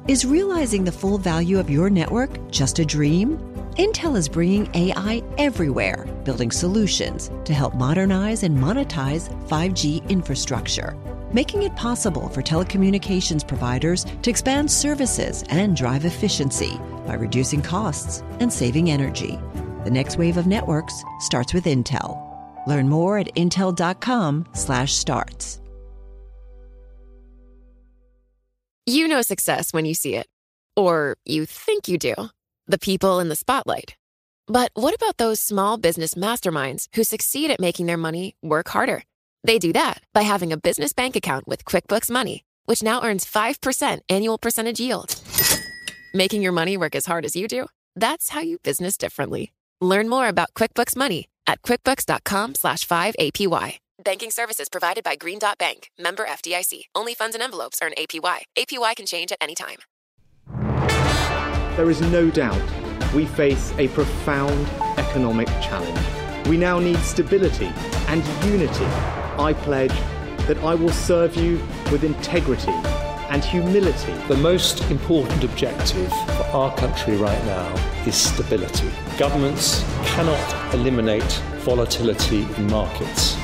Is realizing the full value of your network just a dream? Intel is bringing AI everywhere, building solutions to help modernize and monetize 5G infrastructure, making it possible for telecommunications providers to expand services and drive efficiency by reducing costs and saving energy. The next wave of networks starts with Intel. Learn more at intel.com/starts. You know success when you see it. Or you think you do. The people in the spotlight. But what about those small business masterminds who succeed at making their money work harder? They do that by having a business bank account with QuickBooks Money, which now earns 5% annual percentage yield. Making your money work as hard as you do? That's how you business differently. Learn more about QuickBooks Money at quickbooks.com/5APY. Banking services provided by Green Dot Bank. Member FDIC. Only funds and envelopes earn APY. APY can change at any time. There is no doubt we face a profound economic challenge. We now need stability and unity. I pledge that I will serve you with integrity and humility. The most important objective for our country right now is stability. Governments cannot eliminate volatility in markets.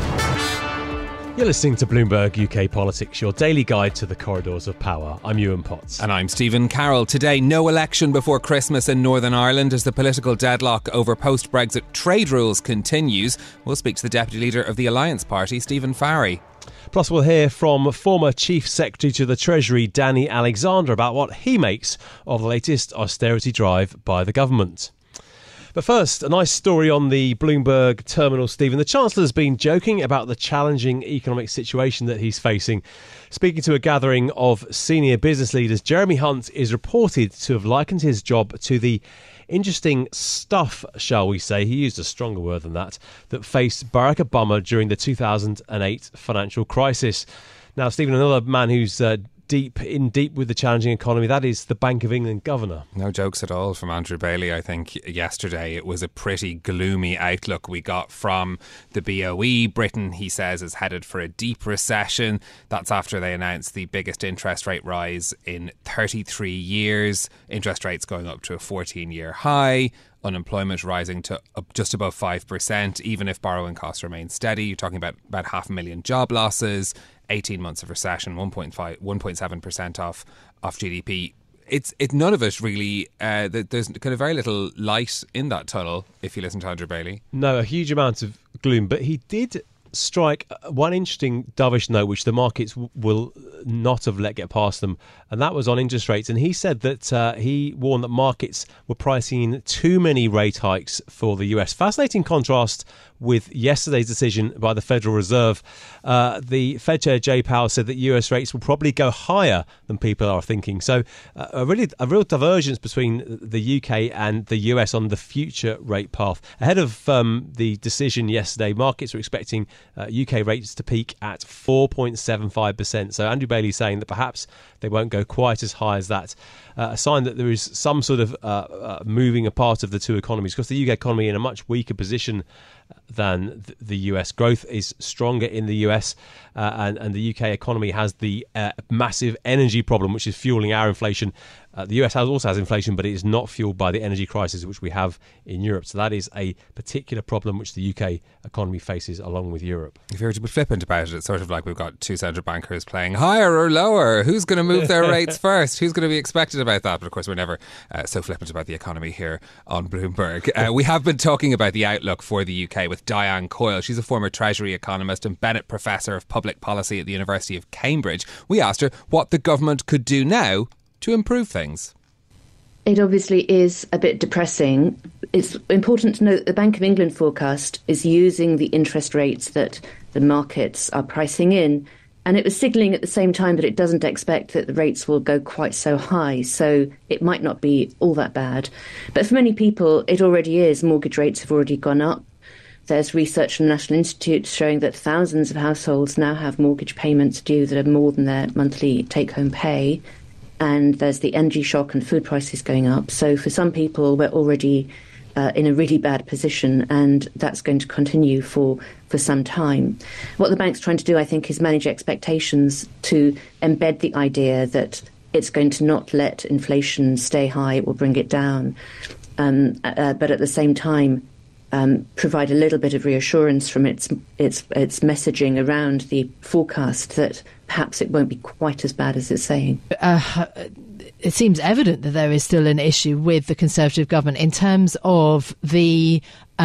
You're listening to Bloomberg UK Politics, your daily guide to the corridors of power. I'm Ewan Potts. And I'm Stephen Carroll. Today, no election before Christmas in Northern Ireland as the political deadlock over post-Brexit trade rules continues. We'll speak to the Deputy Leader of the Alliance Party, Stephen Farry. Plus, we'll hear from former Chief Secretary to the Treasury, Danny Alexander, about what he makes of the latest austerity drive by the government. But first, a nice story on the Bloomberg terminal, Stephen. The Chancellor's been joking about the challenging economic situation that he's facing. Speaking to a gathering of senior business leaders, Jeremy Hunt is reported to have likened his job to the interesting stuff, shall we say, he used a stronger word than that faced Barack Obama during the 2008 financial crisis. Now, Stephen, another man who's deep with the challenging economy, that is the Bank of England governor. No jokes at all from Andrew Bailey. I think yesterday it was a pretty gloomy outlook we got from the BOE. Britain, he says, is headed for a deep recession. That's after they announced the biggest interest rate rise in 33 years. Interest rates going up to a 14-year high. Unemployment rising to just above 5%, even if borrowing costs remain steady. You're talking about 500,000 job losses, 18 months of recession, 1.7% off GDP. It's none of it really. There's kind of very little light in that tunnel, if you listen to Andrew Bailey. No, a huge amount of gloom. But he did strike one interesting dovish note, which the markets will not have let get past them, and that was on interest rates. And he said that he warned that markets were pricing in too many rate hikes for the US. Fascinating contrast with yesterday's decision by the Federal Reserve. The Fed Chair Jay Powell said that US rates will probably go higher than people are thinking. So a real divergence between the UK and the US on the future rate path. Ahead of the decision yesterday, markets were expecting UK rates to peak at 4.75%. So Andrew Bailey saying that perhaps they won't go quite as high as that. A sign that there is some sort of moving apart of the two economies, because the UK economy in a much weaker position than the US. Growth is stronger in the US, and the UK economy has the massive energy problem, which is fueling our inflation. The US also has inflation, but it is not fueled by the energy crisis which we have in Europe. So that is a particular problem which the UK economy faces along with Europe. If you were to be flippant about it, it's sort of like we've got two central bankers playing higher or lower. Who's going to move their rates first? Who's going to be expected about that? But of course, we're never so flippant about the economy here on Bloomberg. We have been talking about the outlook for the UK with Diane Coyle. She's a former Treasury economist and Bennett Professor of Public Policy at the University of Cambridge. We asked her what the government could do now to improve things. It obviously is a bit depressing. It's important to note that the Bank of England forecast is using the interest rates that the markets are pricing in, and it was signalling at the same time that it doesn't expect that the rates will go quite so high, so it might not be all that bad. But for many people, it already is. Mortgage rates have already gone up. There's research from the National Institute showing that thousands of households now have mortgage payments due that are more than their monthly take-home pay. And there's the energy shock and food prices going up. So for some people, we're already in a really bad position, and that's going to continue for some time. What the bank's trying to do, I think, is manage expectations to embed the idea that it's going to not let inflation stay high. It will bring it down. But at the same time, provide a little bit of reassurance from its messaging around the forecast that perhaps it won't be quite as bad as it's saying. It seems evident that there is still an issue with the Conservative government in terms of the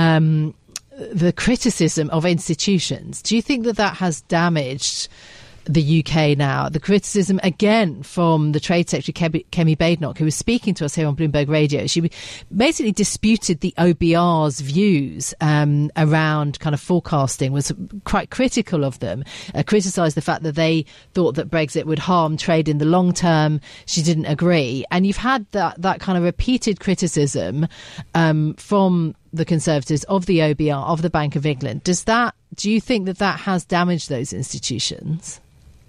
criticism of institutions. Do you think that has damaged the UK now? The criticism, again, from the Trade Secretary, Kemi Badenoch, who was speaking to us here on Bloomberg Radio. She basically disputed the OBR's views around kind of forecasting, was quite critical of them, criticised the fact that they thought that Brexit would harm trade in the long term. She didn't agree. And you've had that kind of repeated criticism from the Conservatives of the OBR, of the Bank of England. Do you think that has damaged those institutions?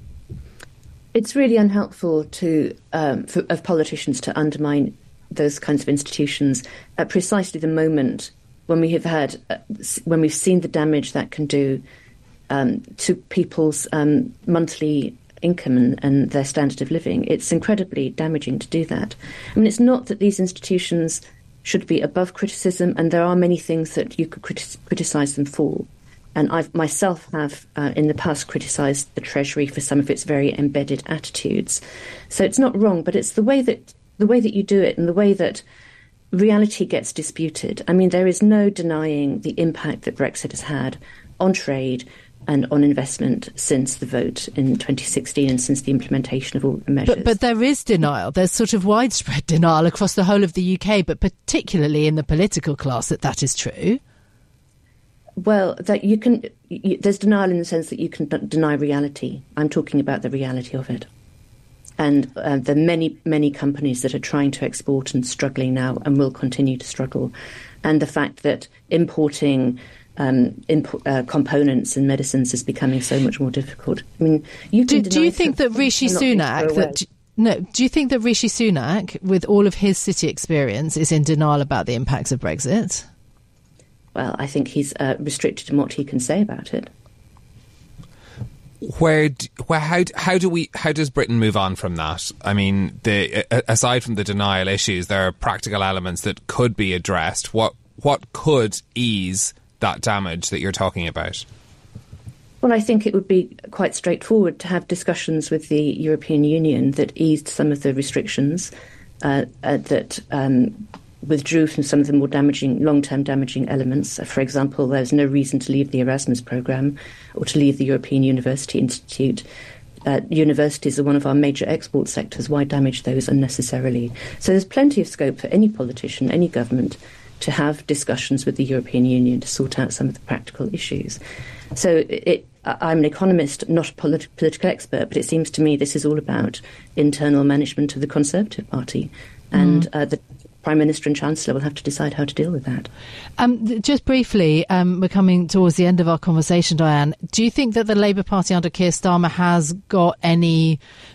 It's really unhelpful of politicians to undermine those kinds of institutions at precisely the moment when we've seen the damage that can do to people's monthly income and their standard of living. It's incredibly damaging to do that. I mean, it's not that these institutions should be above criticism, and there are many things that you could criticise them for. And I myself have in the past criticised the Treasury for some of its very embedded attitudes. So it's not wrong, but it's the way that you do it and the way that reality gets disputed. I mean, there is no denying the impact that Brexit has had on trade and on investment since the vote in 2016 and since the implementation of all the measures. But there is denial. There's sort of widespread denial across the whole of the UK, but particularly in the political class that is true. Well, that there's denial in the sense that you can deny reality. I'm talking about the reality of it. And there are many, many companies that are trying to export and struggling now and will continue to struggle. And the fact that importing components and medicines is becoming so much more difficult. I mean, do you think that Rishi Sunak do you think that Rishi Sunak, with all of his city experience, is in denial about the impacts of Brexit? Well, I think he's restricted in what he can say about it. How does Britain move on from that? I mean, aside from the denial issues, there are practical elements that could be addressed. What could ease that damage that you're talking about? Well, I think it would be quite straightforward to have discussions with the European Union that eased some of the restrictions that withdrew from some of the more long-term damaging elements. For example, there's no reason to leave the Erasmus programme or to leave the European University Institute. Universities are one of our major export sectors. Why damage those unnecessarily? So there's plenty of scope for any politician, any government, to have discussions with the European Union to sort out some of the practical issues. So I'm an economist, not a political expert, but it seems to me this is all about internal management of the Conservative Party. And the Prime Minister and Chancellor will have to decide how to deal with that. Just briefly, we're coming towards the end of our conversation, Diane. Do you think that the Labour Party under Keir Starmer has got any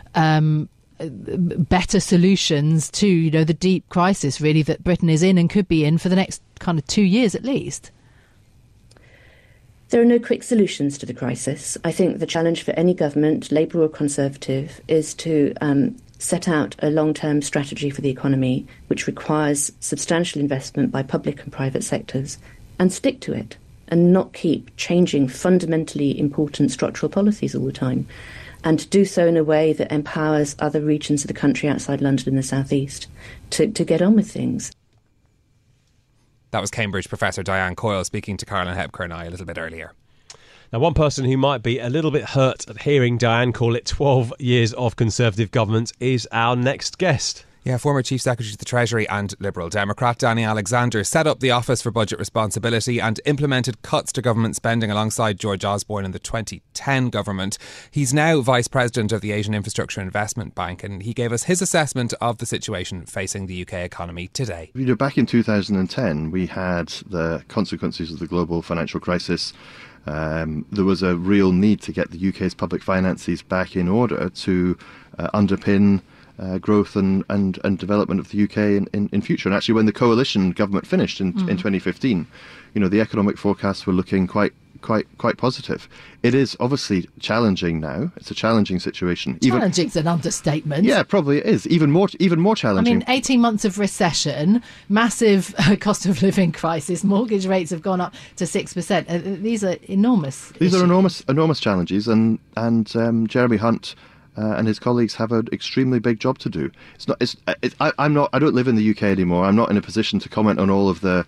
better solutions to the deep crisis, really, that Britain is in and could be in for the next kind of 2 years at least? There are no quick solutions to the crisis. I think the challenge for any government, Labour or Conservative, is to set out a long-term strategy for the economy, which requires substantial investment by public and private sectors, and stick to it, and not keep changing fundamentally important structural policies all the time, and to do so in a way that empowers other regions of the country outside London and the South East to get on with things. That was Cambridge professor Diane Coyle speaking to Caroline Hepker and I a little bit earlier. Now, one person who might be a little bit hurt at hearing Diane call it 12 years of Conservative government is our next guest. Yeah, former Chief Secretary to the Treasury and Liberal Democrat Danny Alexander set up the Office for Budget Responsibility and implemented cuts to government spending alongside George Osborne in the 2010 government. He's now Vice President of the Asian Infrastructure Investment Bank, and he gave us his assessment of the situation facing the UK economy today. Back in 2010, we had the consequences of the global financial crisis. There was a real need to get the UK's public finances back in order to underpin growth and development of the UK in future. And actually, when the coalition government finished in 2015, the economic forecasts were looking quite quite positive. It is obviously challenging now. It's a challenging situation. Challenging's an understatement. Yeah, probably it is. Even more challenging. I mean, 18 months of recession, massive cost of living crisis, mortgage rates have gone up to 6%. These are enormous. These are enormous challenges, and Jeremy Hunt and his colleagues have an extremely big job to do. I don't live in the UK anymore. I'm not in a position to comment on all of the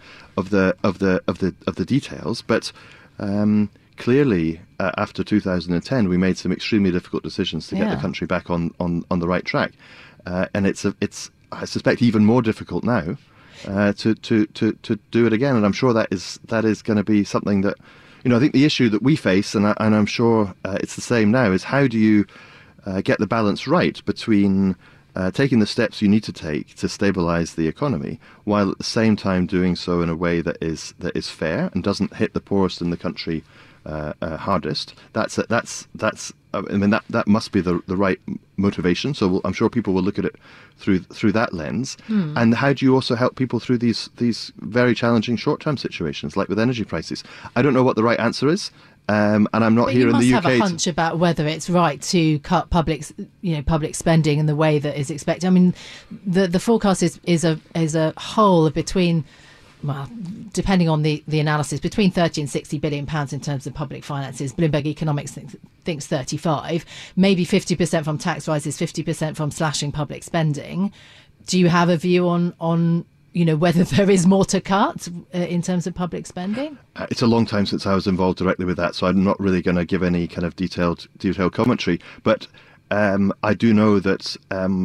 details. But clearly, after 2010, we made some extremely difficult decisions to get the country back on the right track, and it's I suspect even more difficult now to do it again. And I'm sure that is going to be something that, I think the issue that we face, and I'm sure it's the same now, is how do you get the balance right between taking the steps you need to take to stabilise the economy, while at the same time doing so in a way that is fair and doesn't hit the poorest in the country hardest. That must be the right motivation. So I'm sure people will look at it through that lens. And how do you also help people through these very challenging short-term situations, like with energy prices? I don't know what the right answer is. And I'm not here in the UK. You must have a hunch about whether it's right to cut public spending in the way that is expected. I mean, the forecast is a whole of between, well, depending on the analysis, between 30 and 60 billion pounds in terms of public finances. Bloomberg Economics thinks 35, maybe 50% from tax rises, 50% from slashing public spending. Do you have a view on whether there is more to cut in terms of public spending? It's a long time since I was involved directly with that, so I'm not really going to give any kind of detailed commentary. But I do know that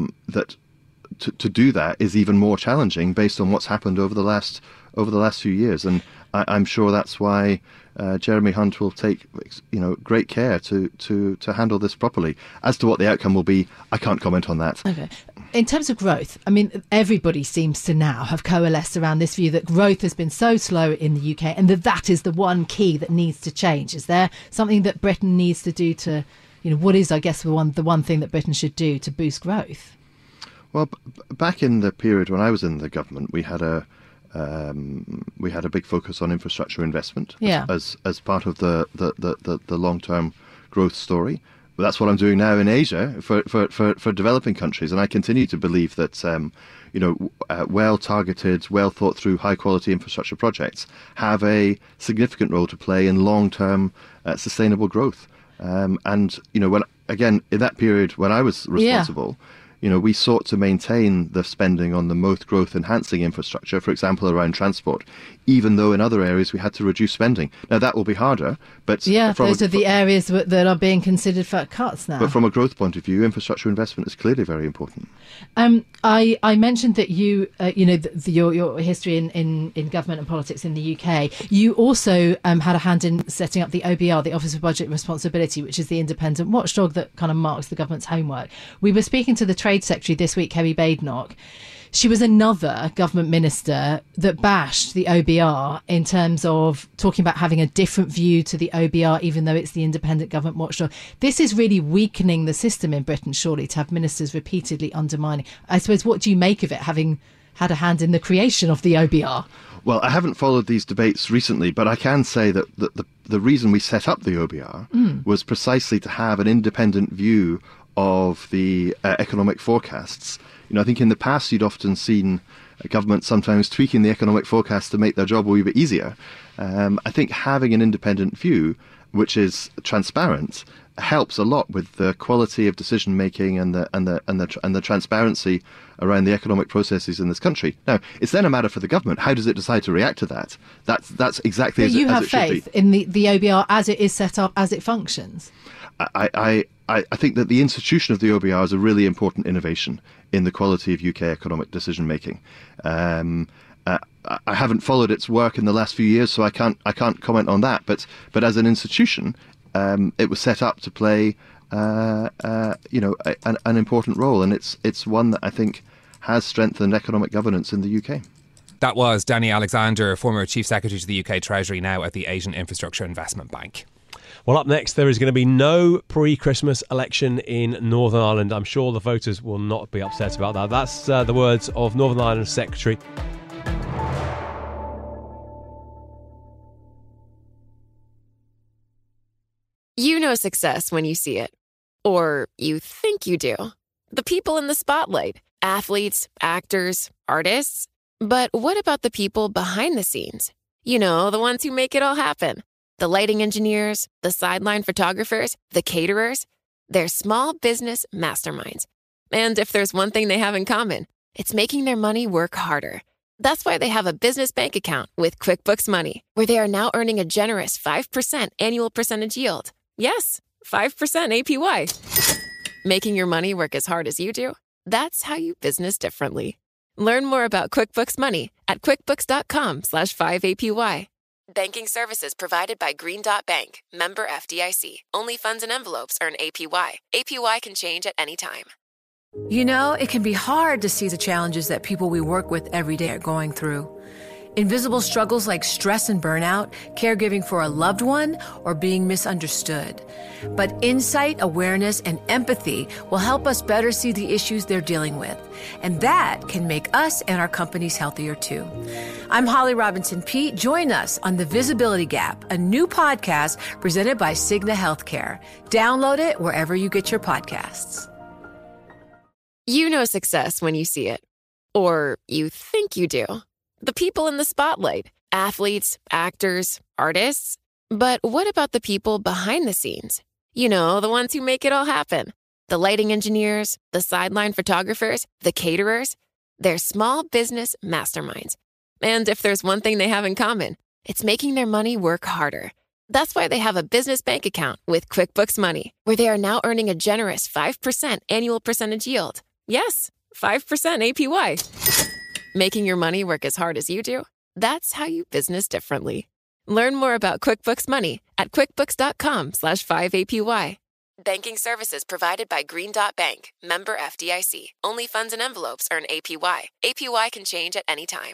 to do that is even more challenging based on what's happened over the last few years, and I'm sure that's why Jeremy Hunt will take great care to handle this properly. As to what the outcome will be, I can't comment on that. Okay. In terms of growth, I mean, everybody seems to now have coalesced around this view that growth has been so slow in the UK, and that is the one key that needs to change. Is there something that Britain needs to do to, what is, I guess, the one thing that Britain should do to boost growth? Well, back in the period when I was in the government, we had a big focus on infrastructure investment as part of the long-term growth story. But that's what I'm doing now in Asia for developing countries, and I continue to believe that well-targeted, well-thought-through, high-quality infrastructure projects have a significant role to play in long-term sustainable growth. And when in that period when I was responsible. We sought to maintain the spending on the most growth-enhancing infrastructure, for example, around transport, even though in other areas we had to reduce spending. Now, that will be harder, but... Yeah, those are the areas that are being considered for cuts now. But from a growth point of view, infrastructure investment is clearly very important. I mentioned that your history in government and politics in the UK. You also had a hand in setting up the OBR, the Office of Budget Responsibility, which is the independent watchdog that kind of marks the government's homework. We were speaking to the Trade Secretary this week, Kemi Badenoch. She was another government minister that bashed the OBR in terms of talking about having a different view to the OBR, even though it's the independent government watchdog. This is really weakening the system in Britain, surely, to have ministers repeatedly undermining. I suppose, what do you make of it, having had a hand in the creation of the OBR? Well, I haven't followed these debates recently, but I can say that the reason we set up the OBR was precisely to have an independent view of the economic forecasts. I think in the past you'd often seen a government sometimes tweaking the economic forecast to make their job a wee bit easier. I think having an independent view, which is transparent, helps a lot with the quality of decision making and the transparency around the economic processes in this country. Now, it's then a matter for the government. How does it decide to react to that? That's exactly as it should be. You have faith in the OBR as it is set up, as it functions? I think that the institution of the OBR is a really important innovation in the quality of UK economic decision making. I haven't followed its work in the last few years, so I can't comment on that. But as an institution, it was set up to play an important role, and it's one that I think has strengthened economic governance in the UK. That was Danny Alexander, former Chief Secretary to the UK Treasury, now at the Asian Infrastructure Investment Bank. Well, up next, there is going to be no pre-Christmas election in Northern Ireland. I'm sure the voters will not be upset about that. That's the words of Northern Ireland Secretary. You know success when you see it. Or you think you do. The people in the spotlight. Athletes, actors, artists. But what about the people behind the scenes? You know, the ones who make it all happen. The lighting engineers, the sideline photographers, the caterers. They're small business masterminds. And if there's one thing they have in common, it's making their money work harder. That's why they have a business bank account with QuickBooks Money, where they are now earning a generous 5% annual percentage yield. Yes, 5% APY. Making your money work as hard as you do? That's how you business differently. Learn more about QuickBooks Money at quickbooks.com/5APY. Banking services provided by Green Dot Bank, member FDIC. Only funds and envelopes earn APY. APY can change at any time. You know, it can be hard to see the challenges that people we work with every day are going through. Invisible struggles like stress and burnout, caregiving for a loved one, or being misunderstood. But insight, awareness, and empathy will help us better see the issues they're dealing with. And that can make us and our companies healthier too. I'm Holly Robinson Peete. Join us on The Visibility Gap, a new podcast presented by Cigna Healthcare. Download it wherever you get your podcasts. You know success when you see it. Or you think you do. The people in the spotlight. Athletes, actors, artists. But what about the people behind the scenes? You know, the ones who make it all happen. The lighting engineers, the sideline photographers, the caterers. They're small business masterminds. And if there's one thing they have in common, it's making their money work harder. That's why they have a business bank account with QuickBooks Money, where they are now earning a generous 5% annual percentage yield. Yes, 5% APY. Making your money work as hard as you do? That's how you business differently. Learn more about QuickBooks Money at quickbooks.com/5APY. Banking services provided by Green Dot Bank, member FDIC. Only funds and envelopes earn APY. APY can change at any time.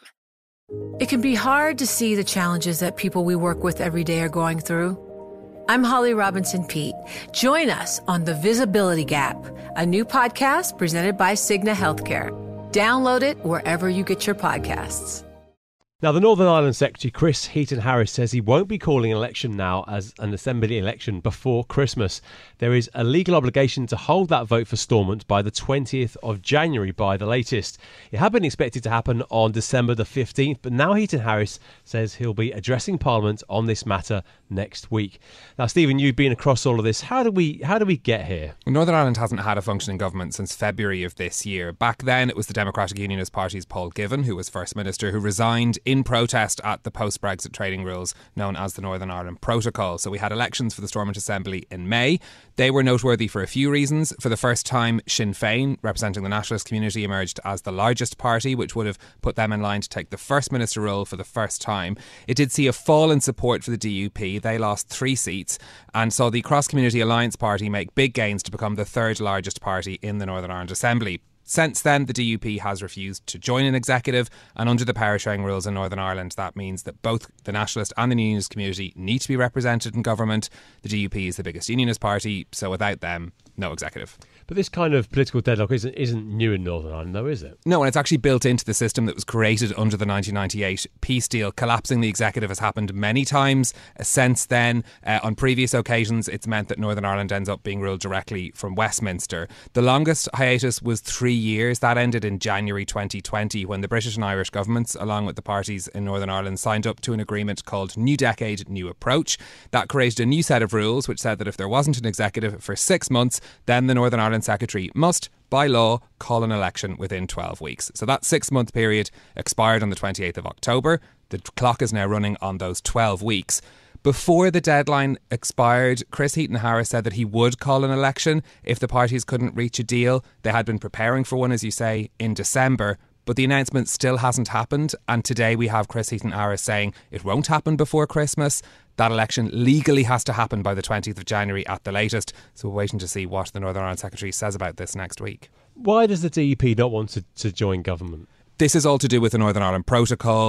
It can be hard to see the challenges that people we work with every day are going through. I'm Holly Robinson Peete. Join us on The Visibility Gap, a new podcast presented by Cigna Healthcare. Download it wherever you get your podcasts. Now, the Northern Ireland Secretary, Chris Heaton-Harris, says he won't be calling an election now as an Assembly election before Christmas. There is a legal obligation to hold that vote for Stormont by the 20th of January by the latest. It had been expected to happen on December the 15th, but now Heaton-Harris says he'll be addressing Parliament on this matter next week. Now, Stephen, you've been across all of this. How do we get here? Well, Northern Ireland hasn't had a functioning government since February of this year. Back then, it was the Democratic Unionist Party's Paul Givan, who was First Minister, who resigned in protest at the post-Brexit trading rules known as the Northern Ireland Protocol. So we had elections for the Stormont Assembly in May. They were noteworthy for a few reasons. For the first time, Sinn Féin, representing the nationalist community, emerged as the largest party, which would have put them in line to take the First Minister role for the first time. It did see a fall in support for the DUP. They lost 3 seats and saw the Cross Community Alliance Party make big gains to become the third largest party in the Northern Ireland Assembly. Since then, the DUP has refused to join an executive, and under the power sharing rules in Northern Ireland, that means that both the nationalist and the unionist community need to be represented in government. The DUP is the biggest unionist party, so without them, no executive. But this kind of political deadlock isn't new in Northern Ireland, though, is it? No, and it's actually built into the system that was created under the 1998 peace deal. Collapsing the executive has happened many times since then. On previous occasions, it's meant that Northern Ireland ends up being ruled directly from Westminster. The longest hiatus was 3 years. That ended in January 2020 when the British and Irish governments, along with the parties in Northern Ireland, signed up to an agreement called New Decade, New Approach. That created a new set of rules which said that if there wasn't an executive for 6 months, then the Northern Ireland Secretary must, by law, call an election within 12 weeks. So that 6-month period expired on the 28th of October. The clock is now running on those 12 weeks. Before the deadline expired, Chris Heaton-Harris said that he would call an election if the parties couldn't reach a deal. They had been preparing for one, as you say, in December. But the announcement still hasn't happened. And today we have Chris Heaton-Harris saying it won't happen before Christmas. That election legally has to happen by the 20th of January at the latest. So we're waiting to see what the Northern Ireland Secretary says about this next week. Why does the DUP not want to join government? This is all to do with the Northern Ireland Protocol.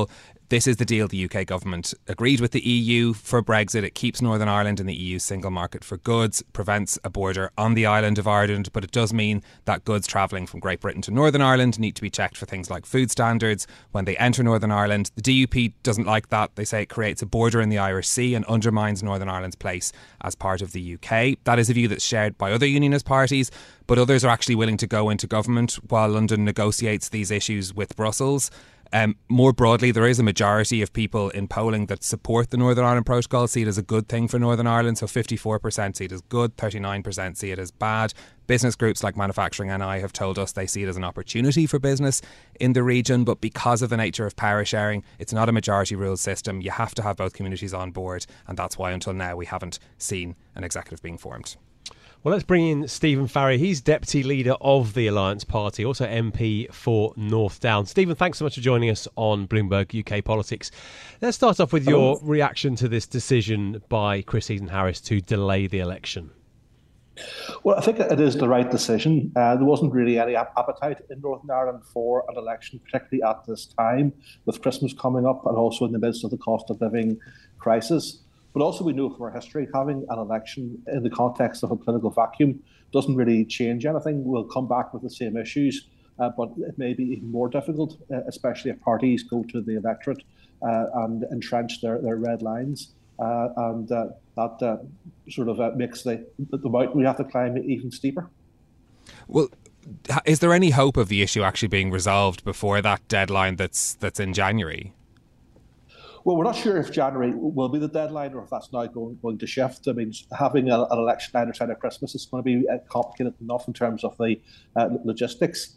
This is the deal the UK government agreed with the EU for Brexit. It keeps Northern Ireland in the EU single market for goods, prevents a border on the island of Ireland, but it does mean that goods travelling from Great Britain to Northern Ireland need to be checked for things like food standards when they enter Northern Ireland. The DUP doesn't like that. They say it creates a border in the Irish Sea and undermines Northern Ireland's place as part of the UK. That is a view that's shared by other unionist parties, but others are actually willing to go into government while London negotiates these issues with Brussels. More broadly, there is a majority of people in polling that support the Northern Ireland Protocol, see it as a good thing for Northern Ireland. So 54% see it as good, 39% see it as bad. Business groups like Manufacturing NI have told us they see it as an opportunity for business in the region, but because of the nature of power sharing, it's not a majority rule system. You have to have both communities on board, and that's why until now we haven't seen an executive being formed. Well, let's bring in Stephen Farry. He's Deputy Leader of the Alliance Party, also MP for North Down. Stephen, thanks so much for joining us on Bloomberg UK Politics. Let's start off with your reaction to this decision by Chris Eden-Harris to delay the election. Well, I think it is the right decision. There wasn't really any appetite in Northern Ireland for an election, particularly at this time, with Christmas coming up and also in the midst of the cost of living crisis. But also we know from our history, having an election in the context of a political vacuum doesn't really change anything. We'll come back with the same issues, but it may be even more difficult, especially if parties go to the electorate and entrench their red lines. That sort of makes the mountain we have to climb even steeper. Well, is there any hope of the issue actually being resolved before that deadline that's in January? Well, we're not sure if January will be the deadline or if that's now going to shift. I mean, having an election either side of Christmas is going to be complicated enough in terms of the logistics.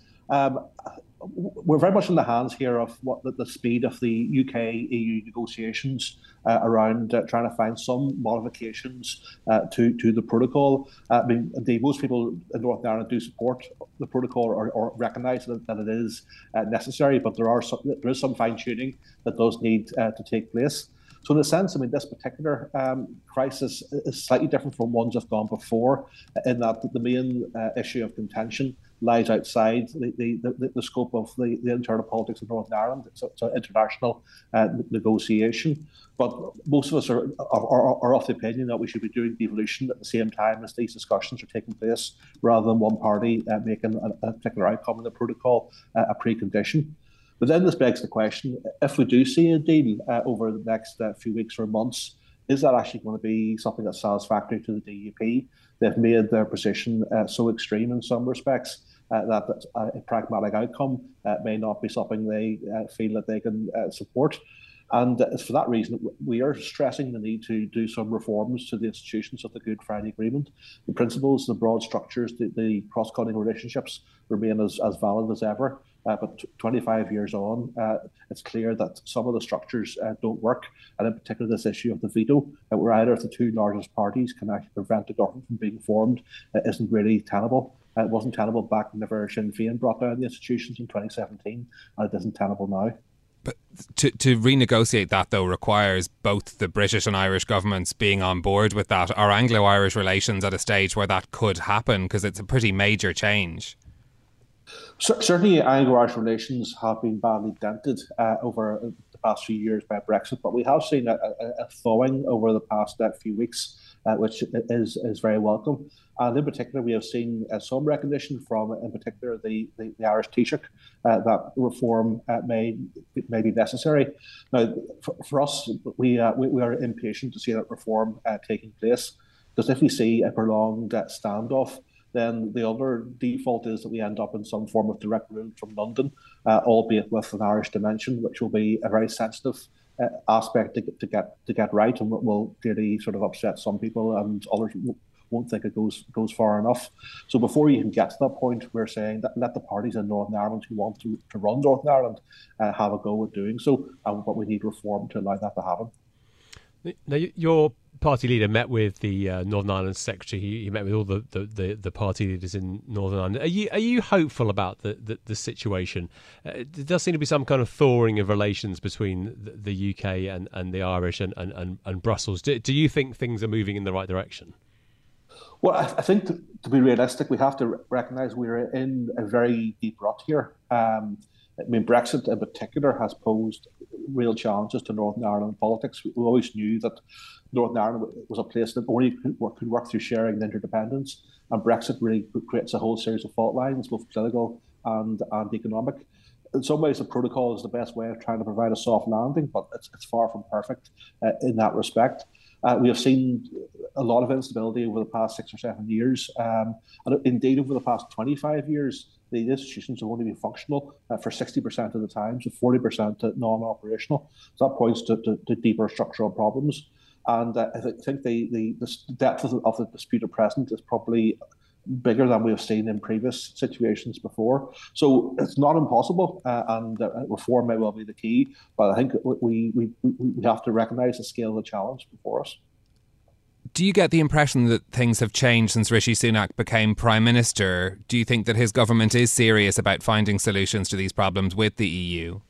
We're very much in the hands here of what the speed of the UK-EU negotiations around trying to find some modifications to the protocol. I mean, indeed, most people in Northern Ireland do support the protocol or recognise that it is necessary, but there is some fine-tuning that does need to take place. So in a sense, I mean, this particular crisis is slightly different from ones that have gone before, in that the main issue of contention lies outside the scope of the internal politics of Northern Ireland. It's an international negotiation. But most of us are of the opinion that we should be doing devolution at the same time as these discussions are taking place, rather than one party making a particular outcome in the protocol a precondition. But then this begs the question, if we do see a deal over the next few weeks or months, is that actually going to be something that's satisfactory to the DUP? They've made their position so extreme in some respects that a pragmatic outcome may not be something they feel that they can support. And for that reason, we are stressing the need to do some reforms to the institutions of the Good Friday Agreement. The principles, the broad structures, the cross-cutting relationships remain as valid as ever. But 25 years on, it's clear that some of the structures don't work. And in particular, this issue of the veto, where either of the two largest parties can actually prevent the government from being formed, isn't really tenable. It wasn't tenable back whenever Sinn Féin brought down the institutions in 2017, and it isn't tenable now. But to renegotiate that, though, requires both the British and Irish governments being on board with that. Are Anglo-Irish relations at a stage where that could happen? Because it's a pretty major change. Certainly, Anglo-Irish relations have been badly dented over the past few years by Brexit, but we have seen a thawing over the past few weeks, which is very welcome. And in particular, we have seen some recognition from, in particular, the Irish Taoiseach that reform may be necessary. Now, for us, we are impatient to see that reform taking place, because if we see a prolonged standoff, then the other default is that we end up in some form of direct rule from London, albeit with an Irish dimension, which will be a very sensitive aspect to get right, and will clearly sort of upset some people, and others won't think it goes far enough. So before you can get to that point, we're saying that let the parties in Northern Ireland who want to run Northern Ireland have a go at doing so, but we need reform to allow that to happen. Now, your party leader met with the Northern Ireland secretary. He met with all the party leaders in Northern Ireland. Are you hopeful about the situation? There does seem to be some kind of thawing of relations between the UK and the Irish and Brussels. Do you think things are moving in the right direction? Well, I think to be realistic, we have to recognise we're in a very deep rut here. I mean, Brexit in particular has posed real challenges to Northern Ireland politics. We always knew that Northern Ireland was a place that only could work through sharing and interdependence, and Brexit really creates a whole series of fault lines, both political and economic. In some ways, the protocol is the best way of trying to provide a soft landing, but it's far from perfect in that respect. We have seen a lot of instability over the past 6 or 7 years, and indeed over the past 25 years, the institutions have only been functional for 60% of the time, so 40% non-operational. So that points to deeper structural problems. And I think the depth of the dispute at present is probably bigger than we have seen in previous situations before. So it's not impossible, and reform may well be the key, but I think we have to recognise the scale of the challenge before us. Do you get the impression that things have changed since Rishi Sunak became Prime Minister? Do you think that his government is serious about finding solutions to these problems with the EU?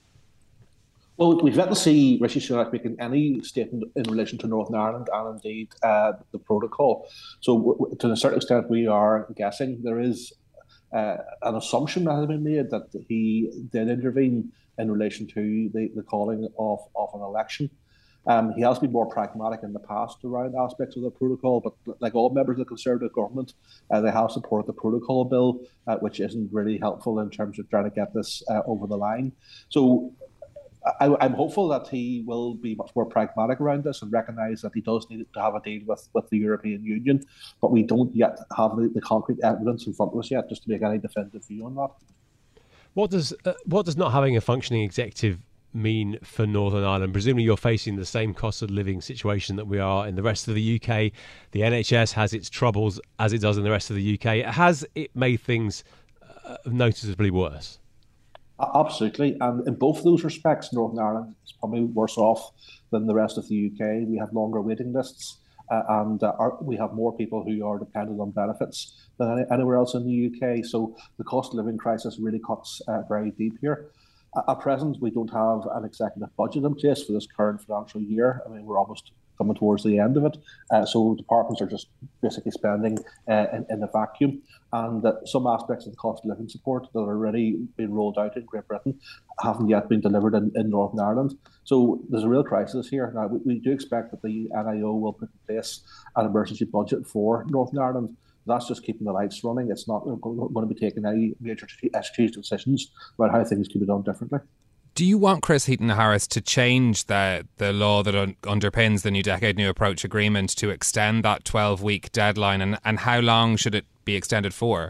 Well, we've yet to see Rishi Sunak making any statement in relation to Northern Ireland and indeed the protocol. So to a certain extent, we are guessing. There is an assumption that has been made that he did intervene in relation to the calling of an election. He has been more pragmatic in the past around aspects of the protocol, but like all members of the Conservative government, they have supported the protocol bill, which isn't really helpful in terms of trying to get this over the line. So I'm hopeful that he will be much more pragmatic around this and recognise that he does need to have a deal with the European Union, but we don't yet have the concrete evidence in front of us yet just to make any definitive view on that. What does not having a functioning executive mean for Northern Ireland? Presumably you're facing the same cost of living situation that we are in the rest of the UK. The NHS has its troubles as it does in the rest of the UK. Has it made things noticeably worse? Absolutely, and in both of those respects, Northern Ireland is probably worse off than the rest of the UK. We have longer waiting lists, and we have more people who are dependent on benefits than anywhere else in the UK. So the cost of living crisis really cuts very deep here. At present, we don't have an executive budget in place for this current financial year. I mean, we're almost coming towards the end of it. So departments are just basically spending in a vacuum. And some aspects of the cost of living support that are already being rolled out in Great Britain haven't yet been delivered in Northern Ireland. So there's a real crisis here. Now, we do expect that the NIO will put in place an emergency budget for Northern Ireland. That's just keeping the lights running. It's not going to be taking any major strategic decisions about how things can be done differently. Do you want Chris Heaton-Harris to change the law that underpins the New Decade New Approach agreement to extend that 12-week deadline? And how long should it be extended for?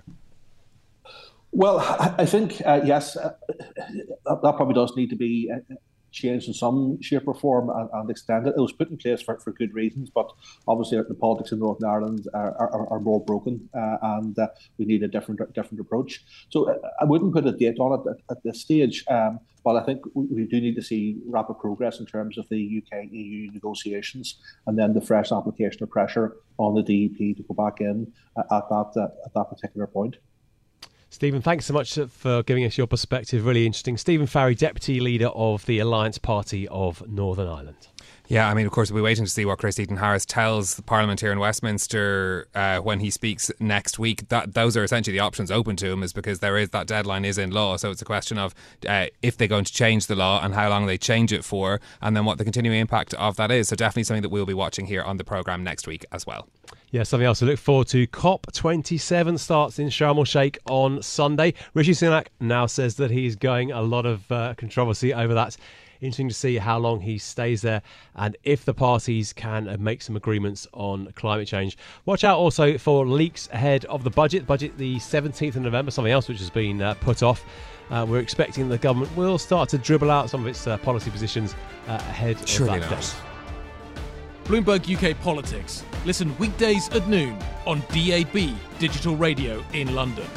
Well, I think, yes, that probably does need to be changed in some shape or form and extended. It was put in place for good reasons, but obviously the politics in Northern Ireland are more broken, and we need a different approach. So I wouldn't put a date on it at this stage, but I think we do need to see rapid progress in terms of the UK-EU negotiations, and then the fresh application of pressure on the DEP to go back in at that particular point. Stephen, thanks so much for giving us your perspective. Really interesting. Stephen Farry, Deputy Leader of the Alliance Party of Northern Ireland. Yeah, I mean, of course, we'll be waiting to see what Chris Heaton-Harris tells the Parliament here in Westminster when he speaks next week. Those are essentially the options open to him, is because that deadline is in law. So it's a question of if they're going to change the law and how long they change it for, and then what the continuing impact of that is. So definitely something that we'll be watching here on the programme next week as well. Yeah, something else to look forward to. COP27 starts in Sharm el-Sheikh on Sunday. Rishi Sunak now says that he's going a lot of controversy over that. Interesting to see how long he stays there and if the parties can make some agreements on climate change. Watch out also for leaks ahead of the budget the 17th of November, something else which has been put off. We're expecting the government will start to dribble out some of its policy positions ahead of that date. Bloomberg UK Politics. Listen weekdays at noon on DAB Digital Radio in London.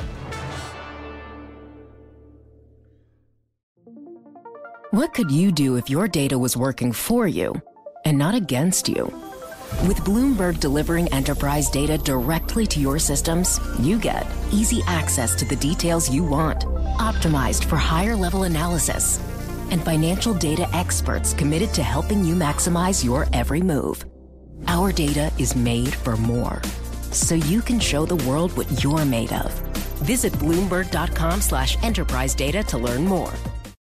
What could you do if your data was working for you and not against you? With Bloomberg delivering enterprise data directly to your systems, you get easy access to the details you want, optimized for higher level analysis, and financial data experts committed to helping you maximize your every move. Our data is made for more, so you can show the world what you're made of. Visit Bloomberg.com/enterprise data to learn more.